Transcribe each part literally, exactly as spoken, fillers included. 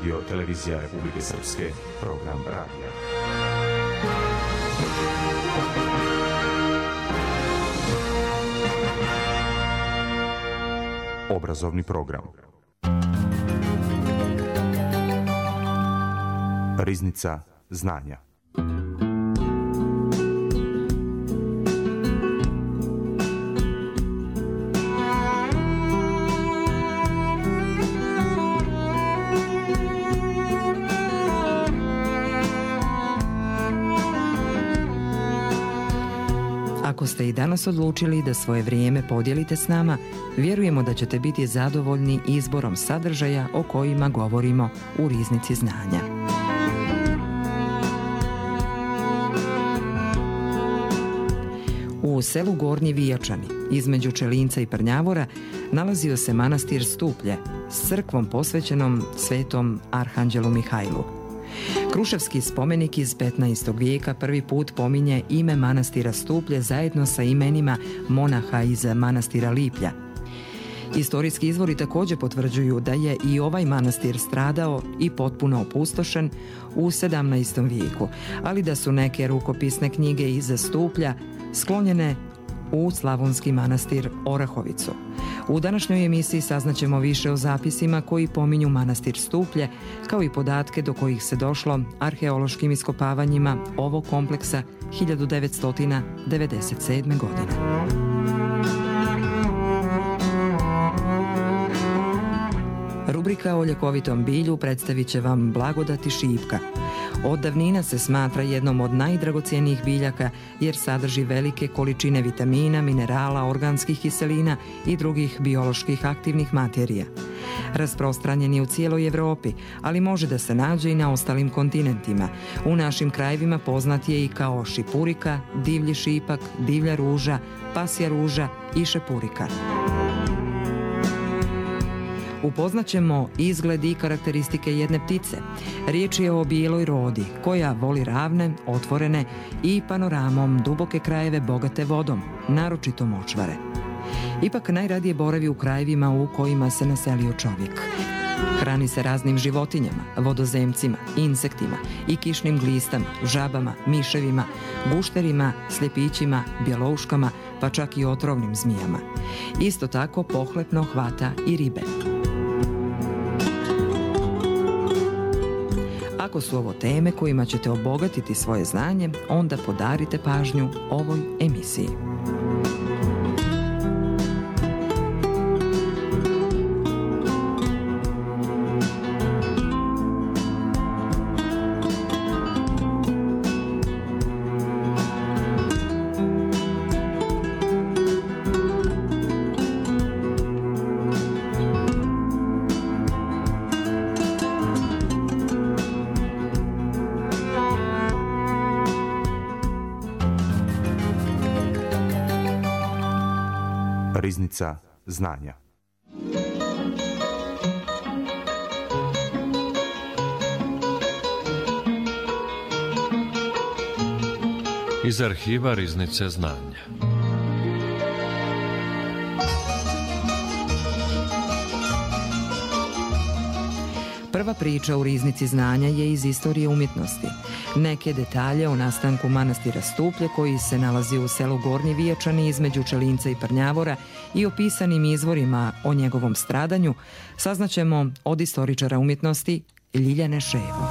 Radio Televizija Republike Srpske, program radija. Obrazovni program. Riznica znanja. Ako ste i danas odlučili da svoje vrijeme podijelite s nama, vjerujemo da ćete biti zadovoljni izborom sadržaja o kojima govorimo u Riznici znanja. U selu Gornji Vijačani, između Čelinca i Prnjavora, nalazio se manastir Stuplje s crkvom posvećenom svetom Arhanđelu Mihajlu. Kruševski spomenik iz petnaestog vijeka prvi put pominje ime manastira Stuplje zajedno sa imenima monaha iz manastira Liplja. Historijski izvori također potvrđuju da je i ovaj manastir stradao i potpuno opustošen u sedamnaestom vijeku, ali da su neke rukopisne knjige iz Stuplja sklonjene u slavonski manastir Orahovicu. U današnjoj emisiji saznaćemo više o zapisima koji pominju manastir Stuplje, kao i podatke do kojih se došlo arheološkim iskopavanjima ovog kompleksa hiljadu devetsto devedeset sedme. godine. Rubrika o ljekovitom bilju predstavit će vam blagodati šipka. Od davnina se smatra jednom od najdragocjenijih biljaka jer sadrži velike količine vitamina, minerala, organskih kiselina i drugih bioloških aktivnih materija. Rasprostranjen je u cijeloj Evropi, ali može da se nađe i na ostalim kontinentima. U našim krajevima poznat je i kao šipurika, divlji šipak, divlja ruža, pasja ruža i šepurika. Upoznaćemo izgled i karakteristike jedne ptice. Riječ je o bijeloj rodi, koja voli ravne, otvorene i panoramom duboke krajeve bogate vodom, naročito močvare. Ipak najradije boravi u krajevima u kojima se naselio čovjek. Hrani se raznim životinjama, vodozemcima, insektima i kišnim glistama, žabama, miševima, gušterima, sljepićima, bjelouškama, pa čak i otrovnim zmijama. Isto tako pohlepno hvata i ribe. Ako su ovo teme kojima ćete obogatiti svoje znanje, onda podarite pažnju ovoj emisiji. Riznica znanja. Iz arhiva Riznice znanja. Prva priča u Riznici znanja je iz istorije umjetnosti. Neke detalje o nastanku manastira Stuplje, koji se nalazi u selu Gornji Vijačani između Čelinca i Prnjavora, i opisanim izvorima o njegovom stradanju, saznaćemo od istoričara umjetnosti Ljiljane Ševo.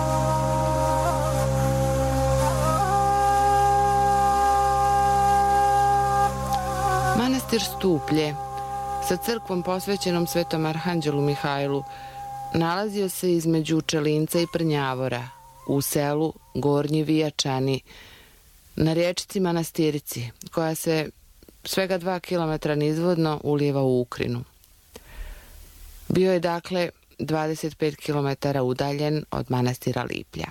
Manastir Stuplje sa crkvom posvećenom svetom Arhanđelu Mihajlu nalazio se između Čelinca i Prnjavora u selu Gornji Vijačani na riječici Manastirici, koja se svega dva kilometra nizvodno ulijeva u Ukrinu. Bio je dakle dvadeset pet kilometara udaljen od manastira Liplja.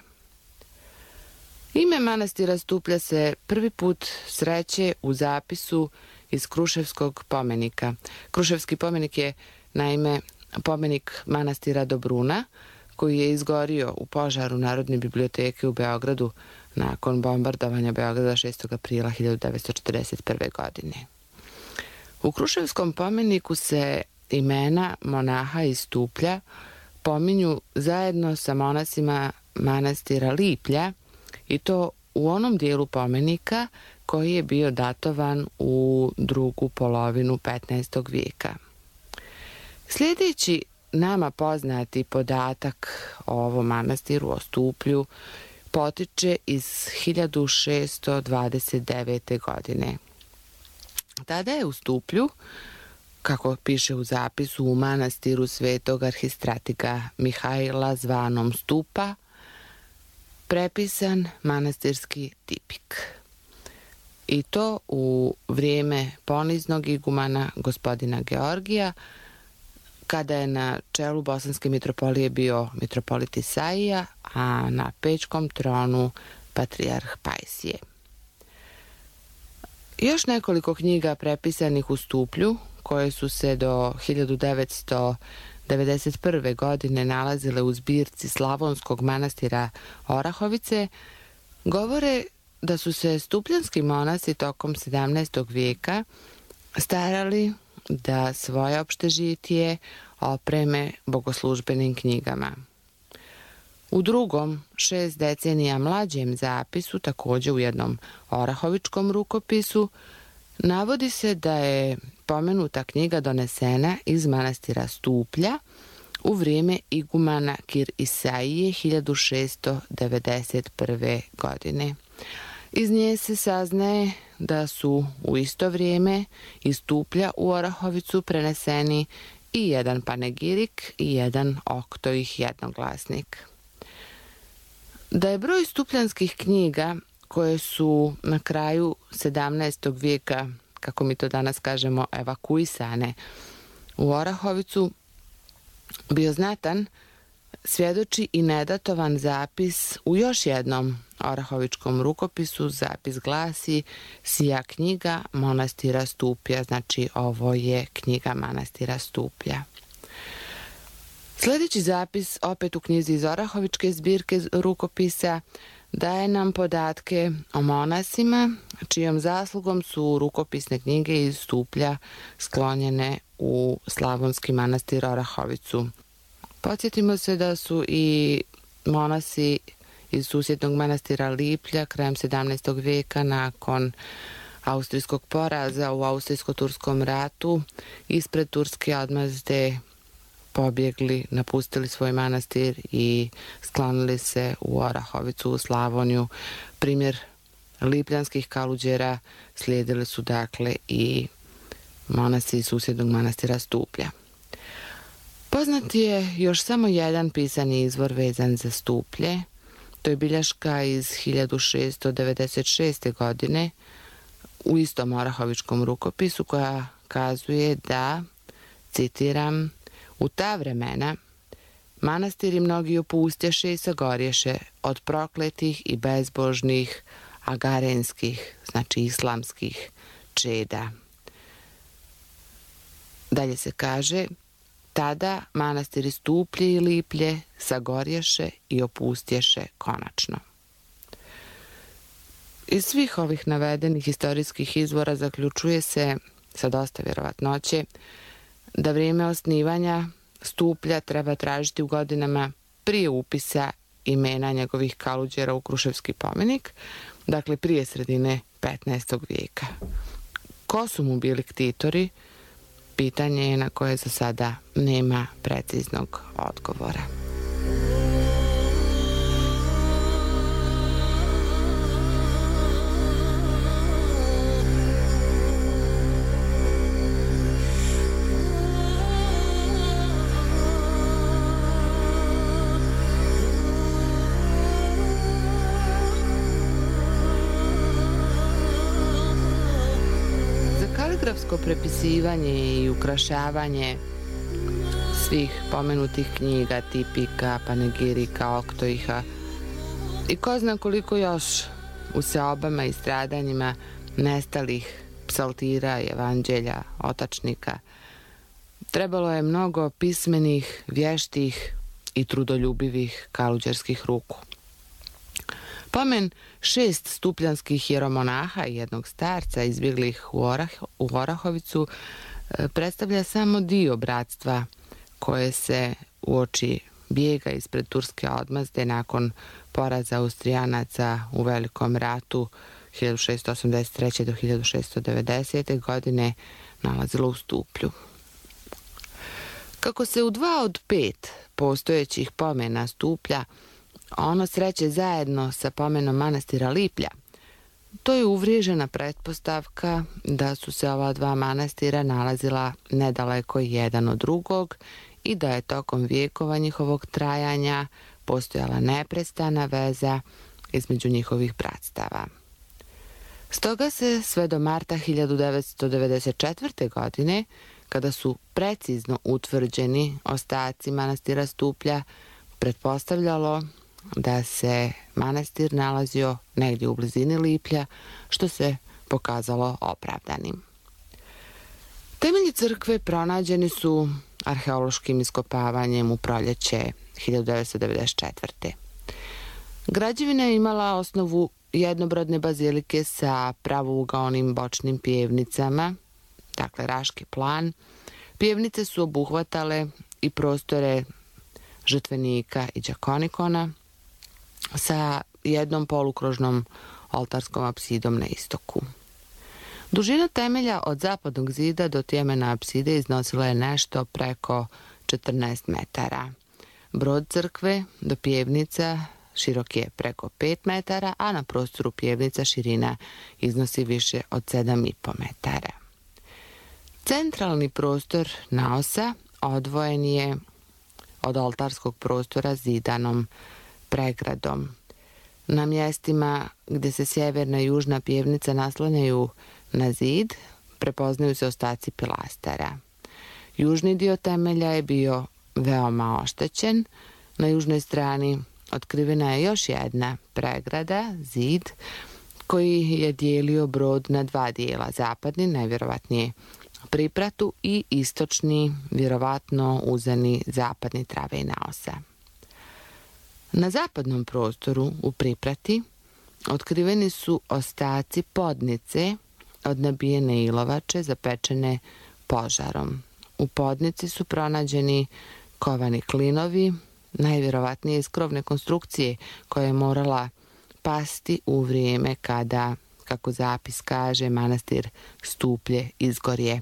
Ime manastira Stuplja se prvi put sreće u zapisu iz Kruševskog pomenika. Kruševski pomenik je naime pomenik manastira Dobruna, koji je izgorio u požaru Narodne biblioteke u Beogradu nakon bombardovanja Beograda šestog aprila hiljadu devetsto četrdeset prve. godine. U Kruševskom pomeniku se imena monaha iz Stuplja pominju zajedno sa monasima manastira Liplja, i to u onom dijelu pomenika koji je bio datovan u drugu polovinu petnaestog vijeka. Sljedeći nama poznati podatak o ovom manastiru, o Stuplju, potiče iz hiljadu šessto dvadeset devete. godine. Tada je u Stuplju, kako piše u zapisu, u manastiru svetog arhistratika Mihajla zvanom Stupa, prepisan manastirski tipik. I to u vrijeme poniznog igumana gospodina Georgija, kada je na čelu bosanske mitropolije bio mitropolit Isaija, a na pećkom tronu patrijarh Pajsije. Još nekoliko knjiga prepisanih u Stuplju, koje su se do hiljadu devetsto devedeset prve. godine nalazile u zbirci Slavonskog manastira Orahovice, govore da su se stupljanski monasi tokom sedamnaestog vijeka starali da svoje opštežitije opreme bogoslužbenim knjigama. U drugom, šest decenija mlađem zapisu, također u jednom orahovičkom rukopisu, navodi se da je pomenuta knjiga donesena iz manastira Stuplja u vrijeme igumana Kir Isaije hiljadu šessto devedeset prve. godine. Iz nje se saznaje da su u isto vrijeme iz Stuplja u Orahovicu preneseni i jedan panegirik i jedan oktoih jednoglasnik. Da je broj stupljanskih knjiga koje su na kraju sedamnaestog vijeka, kako mi to danas kažemo, evakuisane u Orahovicu, bio znatan, svjedoči i nedatovan zapis u još jednom orahovičkom rukopisu. Zapis glasi: Sija knjiga manastira Stuplja, znači ovo je knjiga manastira Stuplja. Sljedeći zapis, opet u knjizi iz orahovičke zbirke rukopisa, daje nam podatke o monasima, čijom zaslugom su rukopisne knjige iz Stuplja sklonjene u Slavonski manastir Orahovicu. Podsjetimo se da su i monasi iz susjednog manastira Liplja krajem sedamnaestog vijeka, nakon austrijskog poraza u austrijsko-turskom ratu, ispred turske odmazde pobjegli, napustili svoj manastir i sklonili se u Orahovicu, u Slavoniju. Primjer lipljanskih kaluđera slijedili su dakle i monasi iz susjednog manastira Stuplja. Poznat je još samo jedan pisani izvor vezan za Stuplje. To je bilješka iz hiljadu šessto devedeset šeste. godine u istom orahovičkom rukopisu, koja kazuje da, citiram, u ta vremena manastiri mnogi opustješe i sagorješe od prokletih i bezbožnih agarenskih, znači islamskih čeda. Dalje se kaže: tada manastiri Stuplje i Liplje sagorješe i opustješe konačno. Iz svih ovih navedenih historijskih izvora zaključuje se sa dosta vjerovatnoće da vrijeme osnivanja Stuplja treba tražiti u godinama prije upisa imena njegovih kaluđera u Kruševski pomenik, dakle prije sredine petnaestog vijeka. Ko su mu bili ktitori? Pitanje je na koje za sada nema preciznog odgovora. Kaligrafsko prepisivanje i ukrašavanje svih pomenutih knjiga, tipika, panegirika, oktoiha i ko zna koliko još u seobama i stradanjima nestalih psaltira, evanđelja, otačnika, trebalo je mnogo pismenih, vještih i trudoljubivih kaluđerskih ruku. Pomen šest stupljanskih jeromonaha i jednog starca izbjeglih u, Orah, u Orahovicu predstavlja samo dio bratstva koje se uoči bijega ispred turske odmazde nakon poraza Austrijanaca u Velikom ratu hiljadu šessto osamdeset treće do hiljadu šessto devedesete. godine nalazilo u Stuplju. Kako se u dva od pet postojećih pomena Stuplja ono sreće zajedno sa pomenom manastira Liplja, to je uvriježena pretpostavka da su se ova dva manastira nalazila nedaleko jedan od drugog i da je tokom vijekova njihovog trajanja postojala neprestana veza između njihovih bratstava. Stoga se sve do marta hiljadu devetsto devedeset četvrte. godine, kada su precizno utvrđeni ostaci manastira Stuplja, pretpostavljalo da se manastir nalazio negdje u blizini Liplja, što se pokazalo opravdanim. Temelji crkve pronađeni su arheološkim iskopavanjem u proljeće hiljadu devetsto devedeset četvrte. Građevina je imala osnovu jednobrodne bazilike sa pravougaonim bočnim pjevnicama, dakle raški plan. Pjevnice su obuhvatale i prostore žrtvenika i đakonikona sa jednom polukružnom oltarskom apsidom na istoku. Dužina temelja od zapadnog zida do tjemena apside iznosila je nešto preko četrnaest metara. Brod crkve do pjevnica širok je preko pet metara, a na prostoru pjevnica širina iznosi više od sedam i po metara. Centralni prostor naosa odvojen je od oltarskog prostora zidanom pregradom. Na mjestima gdje se sjeverna i južna pjevnica naslanjaju na zid prepoznaju se ostaci pilastara. Južni dio temelja je bio veoma oštećen. Na južnoj strani otkrivena je još jedna pregrada, zid, koji je dijelio brod na dva dijela, zapadni, najvjerovatnije pripratu, i istočni, vjerovatno uzani zapadni travej naosa. Na zapadnom prostoru u priprati otkriveni su ostaci podnice od nabijene ilovače zapečene požarom. U podnici su pronađeni kovani klinovi, najvjerovatnije iz krovne konstrukcije koja je morala pasti u vrijeme kada, kako zapis kaže, manastir Stuplje izgorje.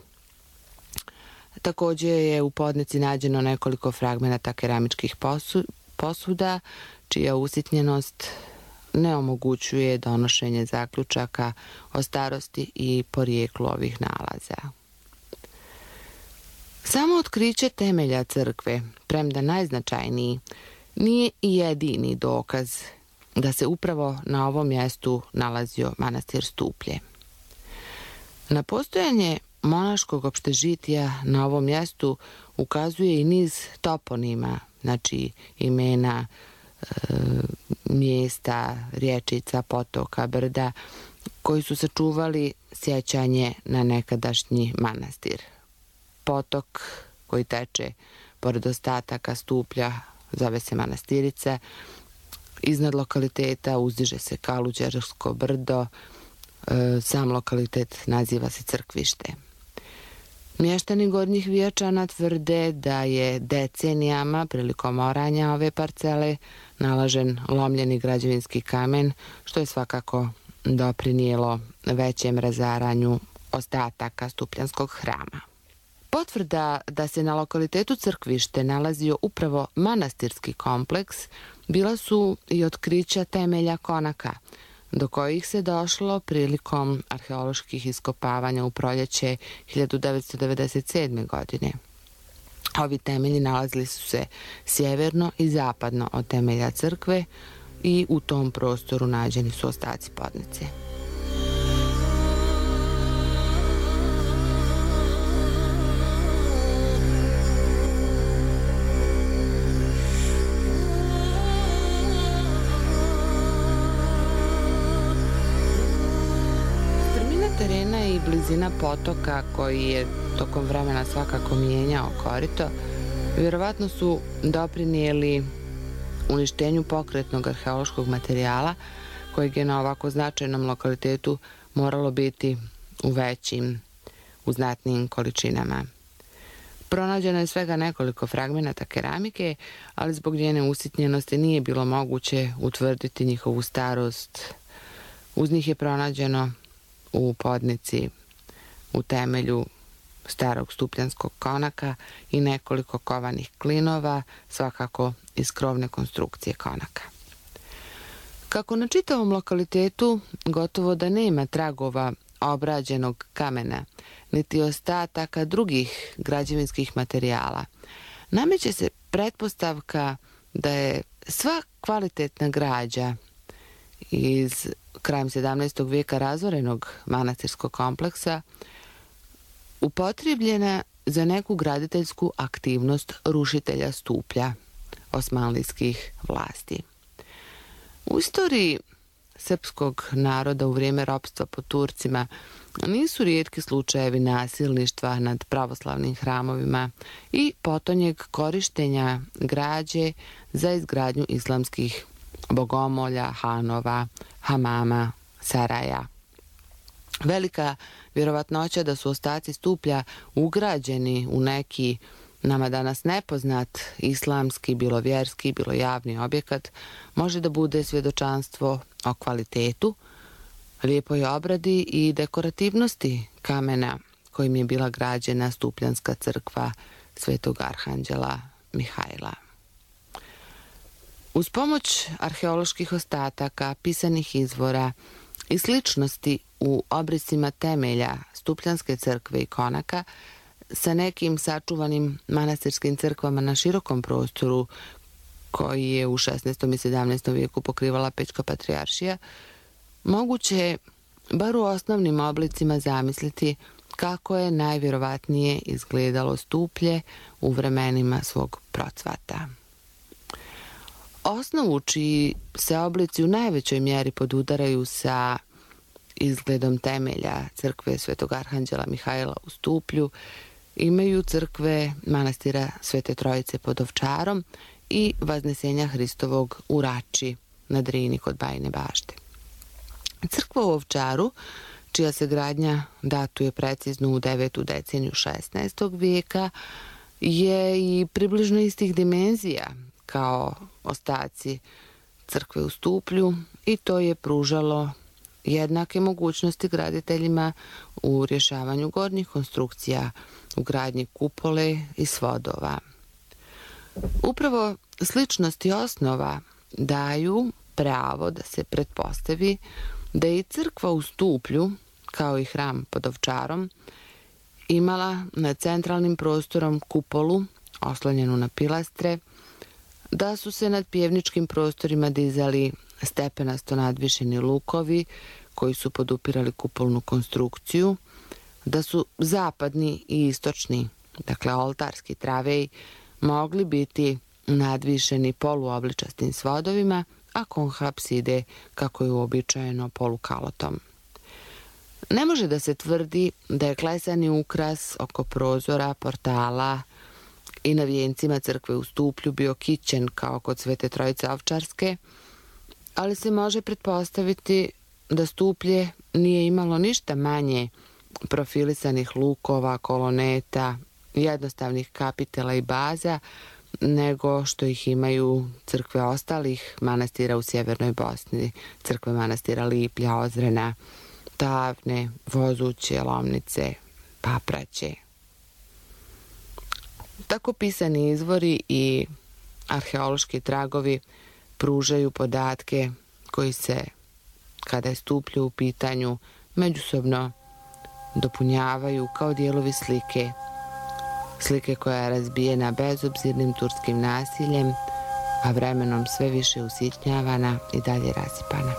Također je u podnici nađeno nekoliko fragmenata keramičkih posu, posuda, čija usitnjenost ne omogućuje donošenje zaključaka o starosti i porijeklu ovih nalaza. Samo otkriće temelja crkve, premda najznačajniji, nije i jedini dokaz da se upravo na ovom mjestu nalazio manastir Stuplje. Na postojanje monaškog opštežitija na ovom mjestu ukazuje i niz toponima, znači imena e, mjesta, rječica, potoka, brda, koji su sačuvali sjećanje na nekadašnji manastir. Potok koji teče pored ostataka Stuplja zove se Manastirica. Iznad lokaliteta uzdiže se Kaluđersko brdo, e, sam lokalitet naziva se Crkvište. Mještani Gornjih Vijačana tvrde da je decenijama prilikom oranja ove parcele nalažen lomljeni građevinski kamen, što je svakako doprinijelo većem razaranju ostataka Stupljanskog hrama. Potvrda da se na lokalitetu Crkvište nalazio upravo manastirski kompleks bila su i otkrića temelja konaka, do kojih se došlo prilikom arheoloških iskopavanja u proljeće hiljadu devetsto devedeset sedme. godine. Ovi temelji nalazili su se sjeverno i zapadno od temelja crkve i u tom prostoru nađeni su ostaci podnice. Terena i blizina potoka, koji je tokom vremena svakako mijenjao korito, vjerovatno su doprinijeli uništenju pokretnog arheološkog materijala kojeg je na ovako značajnom lokalitetu moralo biti u većim, u znatnijim količinama. Pronađeno je svega nekoliko fragmenata keramike, ali zbog njene usitnjenosti nije bilo moguće utvrditi njihovu starost. Uz njih je pronađeno u podnici, u temelju starog stupljanskog konaka i nekoliko kovanih klinova, svakako iz krovne konstrukcije konaka. Kako na čitavom lokalitetu gotovo da nema tragova obrađenog kamena, niti ostataka drugih građevinskih materijala, nameće se pretpostavka da je sva kvalitetna građa iz krajem sedamnaestog vijeka razorenog manastirskog kompleksa upotrijebljena za neku graditeljsku aktivnost rušitelja stuplja osmanlijskih vlasti. U istoriji srpskog naroda u vrijeme ropstva pod Turcima nisu rijetki slučajevi nasilništva nad pravoslavnim hramovima i potonjeg korištenja građe za izgradnju islamskih bogomolja, hanova, hamama, saraja. Velika vjerovatnoća da su ostaci stuplja ugrađeni u neki nama danas nepoznat islamski, bilo vjerski, bilo javni objekat, može da bude svjedočanstvo o kvalitetu, lijepoj obradi i dekorativnosti kamena kojim je bila građena stupljanska crkva Svetog Arhanđela Mihajla. Uz pomoć arheoloških ostataka, pisanih izvora i sličnosti u obrisima temelja stupljanske crkve i konaka sa nekim sačuvanim manastirskim crkvama na širokom prostoru koji je u šesnaestom i sedamnaestom vijeku pokrivala Pećka patrijaršija, moguće je bar u osnovnim oblicima zamisliti kako je najvjerovatnije izgledalo stuplje u vremenima svog procvata. Osnovu čiji se oblici u najvećoj mjeri podudaraju sa izgledom temelja crkve Svetog Arhanđela Mihajla u Stuplju imaju crkve manastira Svete Trojice pod Ovčarom i Vaznesenja Hristovog u Rači na Drini kod Bajine Bašte. Crkva u Ovčaru, čija se gradnja datuje precizno u devetu deceniju šesnaestog vijeka, je i približno istih dimenzija kao ostaci crkve u Stuplju i to je pružalo jednake mogućnosti graditeljima u rješavanju gornjih konstrukcija, u gradnji kupole i svodova. Upravo sličnosti osnova daju pravo da se pretpostavi da je i crkva u Stuplju, kao i hram pod Ovčarom, imala nad centralnim prostorom kupolu oslonjenu na pilastre, da su se nad pjevničkim prostorima dizali stepenasto nadvišeni lukovi koji su podupirali kupolnu konstrukciju, da su zapadni i istočni, dakle oltarski travej, mogli biti nadvišeni poluobličastim svodovima, a konhapside, kako je uobičajeno, polukalotom. Ne može da se tvrdi da je klesani ukras oko prozora, portala i na vijencima crkve u Stuplju bio kićen kao kod Svete Trojice Ovčarske, ali se može pretpostaviti da Stuplje nije imalo ništa manje profilisanih lukova, koloneta, jednostavnih kapitela i baza, nego što ih imaju crkve ostalih manastira u sjevernoj Bosni, crkve manastira Liplja, Ozrena, Tavne, Vozuće, Lomnice, Papraće. Tako pisani izvori i arheološki tragovi pružaju podatke koji se, kada je Stuplje u pitanju, međusobno dopunjavaju kao dijelovi slike. Slike koja je razbijena bezobzirnim turskim nasiljem, a vremenom sve više usitnjavana i dalje rasipana.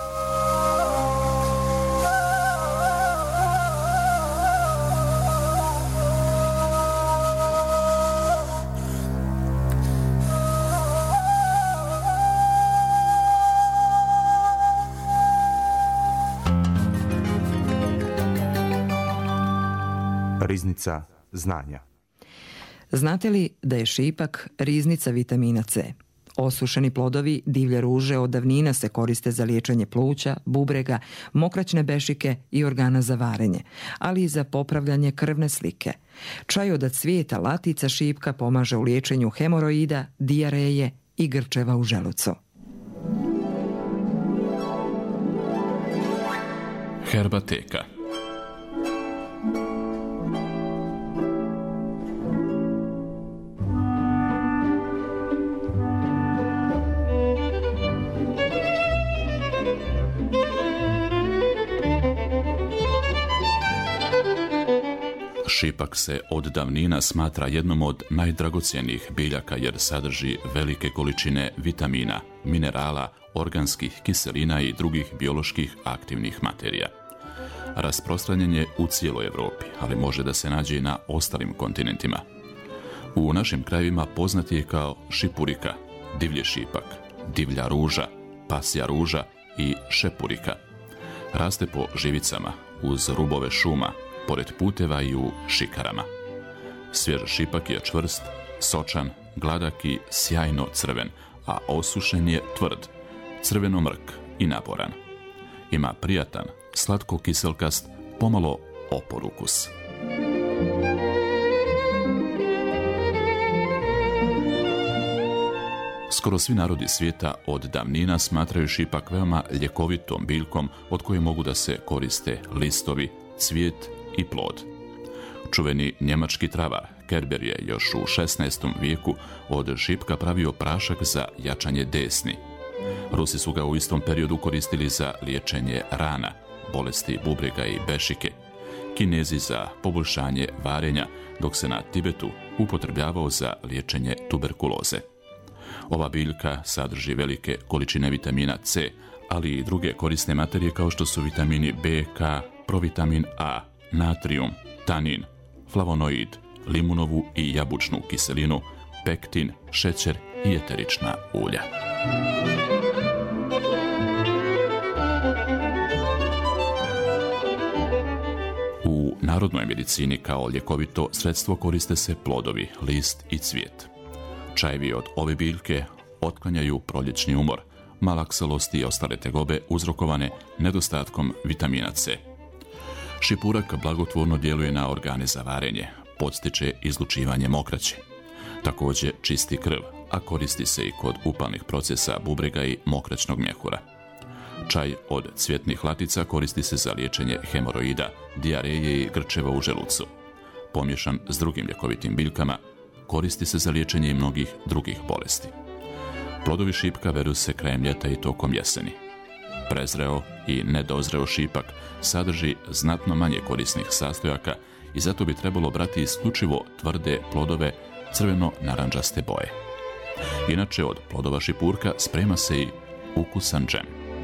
Riznica znanja. Znate li da je šipak riznica vitamina C? Osušeni plodovi divlje ruže od davnina se koriste za liječenje pluća, bubrega, mokraćne bešike i organa za varenje, ali i za popravljanje krvne slike. Čaj od cvijeta latica šipka pomaže u liječenju hemoroida, dijareje i grčeva u želucu. Herbateka. Šipak se od davnina smatra jednom od najdragocjenijih biljaka jer sadrži velike količine vitamina, minerala, organskih kiselina i drugih bioloških aktivnih materija. Rasprostranjen je u cijeloj Europi, ali može da se nađe i na ostalim kontinentima. U našim krajevima poznat je kao šipurika, divlji šipak, divlja ruža, pasja ruža i šepurika. Raste po živicama, uz rubove šuma, pored puteva i u šikarama. Svjež šipak je čvrst, sočan, gladak i sjajno crven, a osušen je tvrd, crveno mrk i naporan. Ima prijatan, slatko kiselkast, pomalo opor ukus. Skoro svi narodi svijeta od davnina smatraju šipak veoma ljekovitom biljkom od koje mogu da se koriste listovi, cvijet i plod. Čuveni njemački travar Kerber je još u šesnaestom vijeku od šipka pravio prašak za jačanje desni. Rusi su ga u istom periodu koristili za liječenje rana, bolesti bubrega i bešike. Kinezi za poboljšanje varenja, dok se na Tibetu upotrebljavao za liječenje tuberkuloze. Ova biljka sadrži velike količine vitamina C, ali i druge korisne materije kao što su vitamini B, K, provitamin A, natrijum, tanin, flavonoid, limunovu i jabučnu kiselinu, pektin, šećer i eterična ulja. U narodnoj medicini kao ljekovito sredstvo koriste se plodovi, list i cvijet. Čajevi od ove biljke otklanjaju proljećni umor, malaksalost i ostale tegobe uzrokovane nedostatkom vitamina C. Šipurak blagotvorno djeluje na organe za varenje, podstiče izlučivanje mokraće. Također čisti krv, a koristi se i kod upalnih procesa bubrega i mokraćnog mjehura. Čaj od cvjetnih latica koristi se za liječenje hemoroida, dijareje i grčeva u želucu. Pomiješan s drugim ljekovitim biljkama, koristi se za liječenje i mnogih drugih bolesti. Plodovi šipka beru se krajem ljeta i tokom jeseni. Prezreo i nedozreo šipak sadrži znatno manje korisnih sastojaka i zato bi trebalo brati isključivo tvrde plodove crveno-naranđaste boje. Inače, od plodova šipurka sprema se i ukusan džem.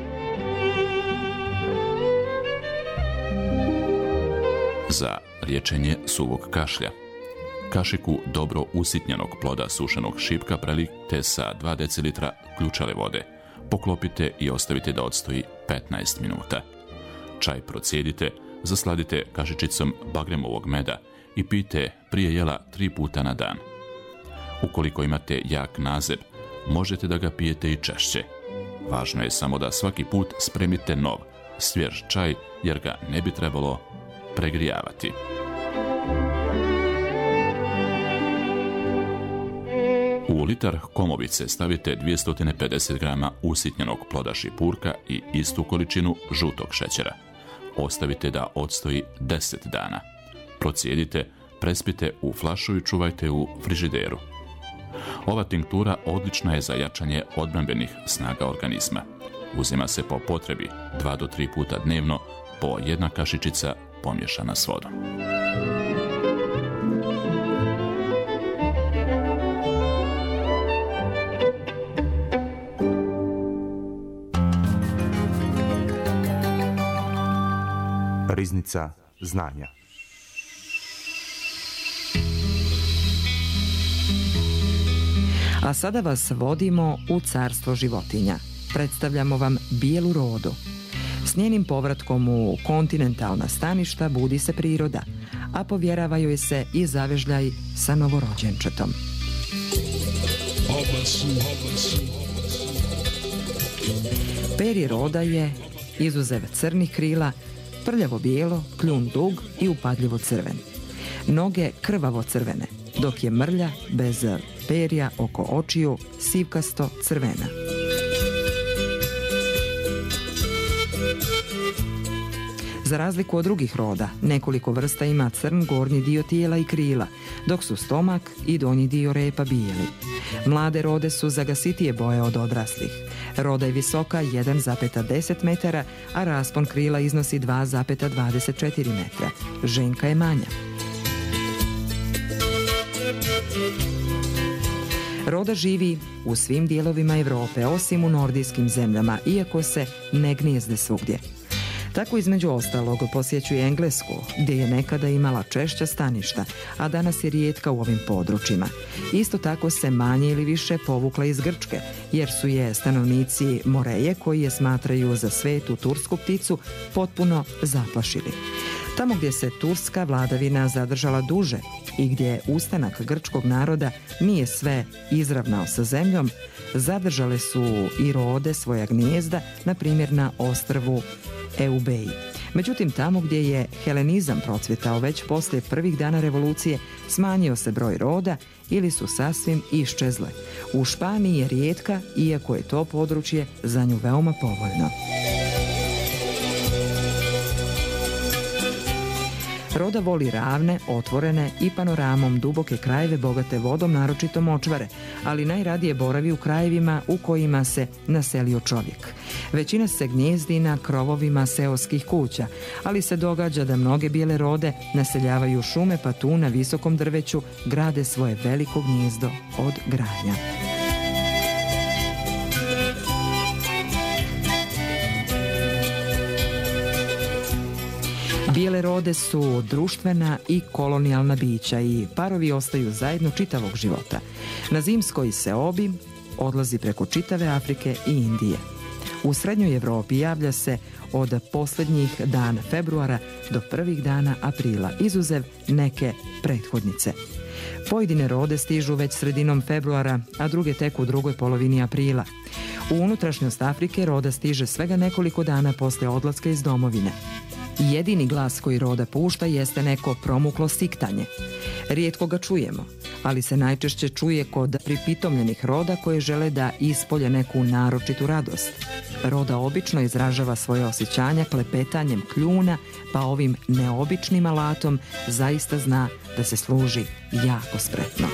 Za liječenje suvog kašlja. Kašiku dobro usitnjenog ploda sušenog šipka prelijte sa dva decilitra ključale vode. Poklopite i ostavite da odstoji petnaest minuta. Čaj procijedite, zasladite kašičicom bagremovog meda i pijte prije jela tri puta na dan. Ukoliko imate jak nazeb, možete da ga pijete i češće. Važno je samo da svaki put spremite nov, svjež čaj jer ga ne bi trebalo pregrijavati. U litar komovice stavite dvjesto pedeset grama usitnjenog ploda šipurka i istu količinu žutog šećera. Ostavite da odstoji deset dana. Procijedite, prespite u flašu i čuvajte u frižideru. Ova tinktura odlična je za jačanje odbrambenih snaga organizma. Uzima se po potrebi dva do tri puta dnevno, po jedna kašičica pomiješana s vodom. Riznica znanja. A sada vas vodimo u carstvo životinja. Predstavljamo vam bijelu rodu. S njenim povratkom u kontinentalna staništa budi se priroda, a povjerava joj se i zavežljaj sa novorođenčetom. Perje roda je, izuzev crnih krila, prljavo bijelo, kljun dug i upadljivo crven. Noge krvavo crvene, dok je mrlja bez perja oko očiju sivkasto crvena. Za razliku od drugih roda, nekoliko vrsta ima crn gornji dio tijela i krila, dok su stomak i donji dio repa bijeli. Mlade rode su zagasitije boje od odraslih. Roda je visoka jedan zarez deset metara, a raspon krila iznosi dva zarez dvadeset četiri metra. Ženka je manja. Roda živi u svim dijelovima Europe, osim u nordijskim zemljama, iako se ne gnijezde svugdje. Tako između ostalog posjećuje Englesku, gdje je nekada imala češća staništa, a danas je rijetka u ovim područjima. Isto tako se manje ili više povukla iz Grčke, jer su je stanovnici Moreje, koji je smatraju za svetu tursku pticu, potpuno zaplašili. Tamo gdje se turska vladavina zadržala duže i gdje ustanak grčkog naroda nije sve izravnao sa zemljom, zadržale su i rode svoja gnijezda, na primjer na ostrvu Eubeji. Međutim, tamo gdje je helenizam procvjetao već poslije prvih dana revolucije, smanjio se broj roda ili su sasvim iščezle. U Španiji je rijetka, iako je to područje za nju veoma povoljno. Roda voli ravne, otvorene i panoramom duboke krajeve bogate vodom, naročito močvare, ali najradije boravi u krajevima u kojima se naselio čovjek. Većina se gnijezdi na krovovima seoskih kuća, ali se događa da mnoge bijele rode naseljavaju šume, pa tu na visokom drveću grade svoje veliko gnijezdo od granja. Bijele rode su društvena i kolonijalna bića i parovi ostaju zajedno čitavog života. Na zimskoj seobi odlazi preko čitave Afrike i Indije. U srednjoj Europi javlja se od posljednjih dana februara do prvih dana aprila, izuzev neke prethodnice. Pojedine rode stižu već sredinom februara, a druge tek u drugoj polovini aprila. U unutrašnjost Afrike roda stiže svega nekoliko dana poslije odlaska iz domovine. Jedini glas koji roda pušta jeste neko promuklo siktanje. Rijetko ga čujemo, ali se najčešće čuje kod pripitomljenih roda koje žele da ispolje neku naročitu radost. Roda obično izražava svoje osjećanja klepetanjem kljuna, pa ovim neobičnim alatom zaista zna da se služi jako spretno.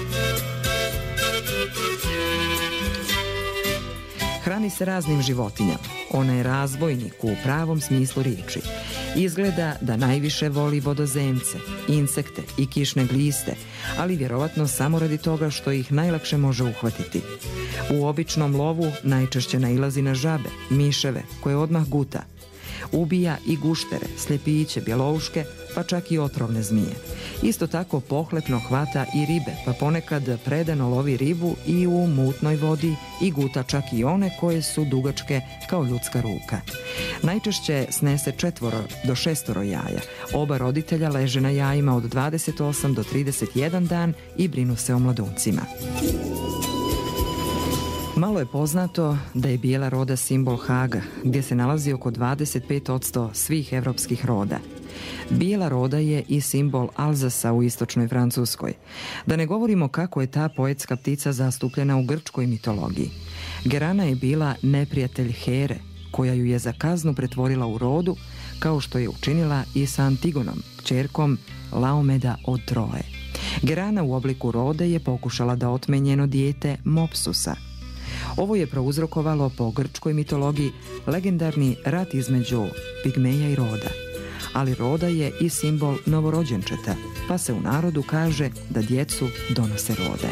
Hrani se raznim životinjama. Ona je razbojnik u pravom smislu riječi. Izgleda da najviše voli vodozemce, insekte i kišne gliste, ali vjerovatno samo radi toga što ih najlakše može uhvatiti. U običnom lovu najčešće nailazi na žabe, miševe, koje odmah guta. Ubija i guštere, sljepiće, bjelouške, pa čak i otrovne zmije. Isto tako pohlepno hvata i ribe, pa ponekad predano lovi ribu i u mutnoj vodi i guta čak i one koje su dugačke kao ljudska ruka. Najčešće snese četvoro do šestoro jaja. Oba roditelja leže na jajima od dvadeset osam do trideset jedan dan i brinu se o mladuncima. Malo je poznato da je bijela roda simbol Haga, gdje se nalazi oko dvadeset pet posto svih evropskih roda. Bijela roda je i simbol Alzasa u istočnoj Francuskoj. Da ne govorimo kako je ta poetska ptica zastupljena u grčkoj mitologiji. Gerana je bila neprijatelj Here, koja ju je za kaznu pretvorila u rodu, kao što je učinila i sa Antigonom, kćerkom Laomeda od Troje. Gerana u obliku rode je pokušala da otme njeno dijete Mopsusa. Ovo je prouzrokovalo po grčkoj mitologiji legendarni rat između Pigmeja i roda. Ali roda je i simbol novorođenčeta, pa se u narodu kaže da djecu donose rode.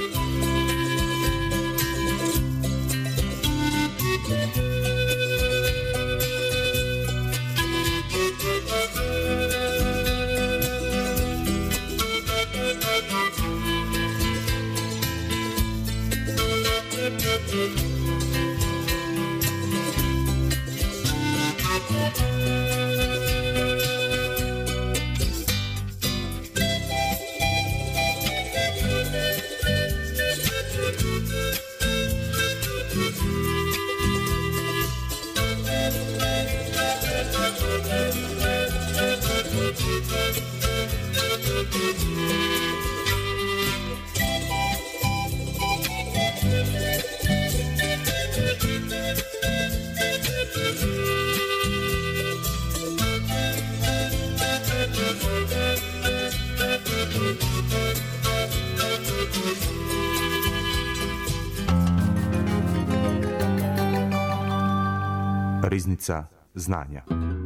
Riznica znanja.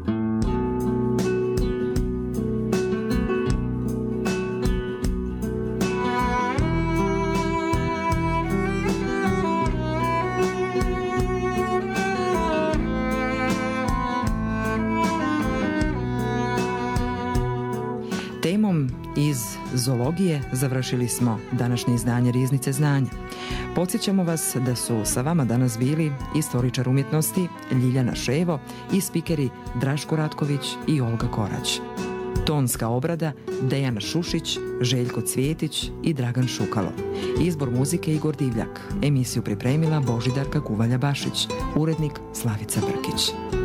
Temom iz zoologije završili smo današnje izdanje Riznice znanja. Podsjećamo vas da su sa vama danas bili istoričar umjetnosti Ljiljana Ševo i spikeri Draško Ratković i Olga Korać. Tonska obrada Dejana Šušić, Željko Cvjetić i Dragan Šukalo. Izbor muzike Igor Divljak. Emisiju pripremila Božidarka Kuvalja Bašić. Urednik Slavica Brkić.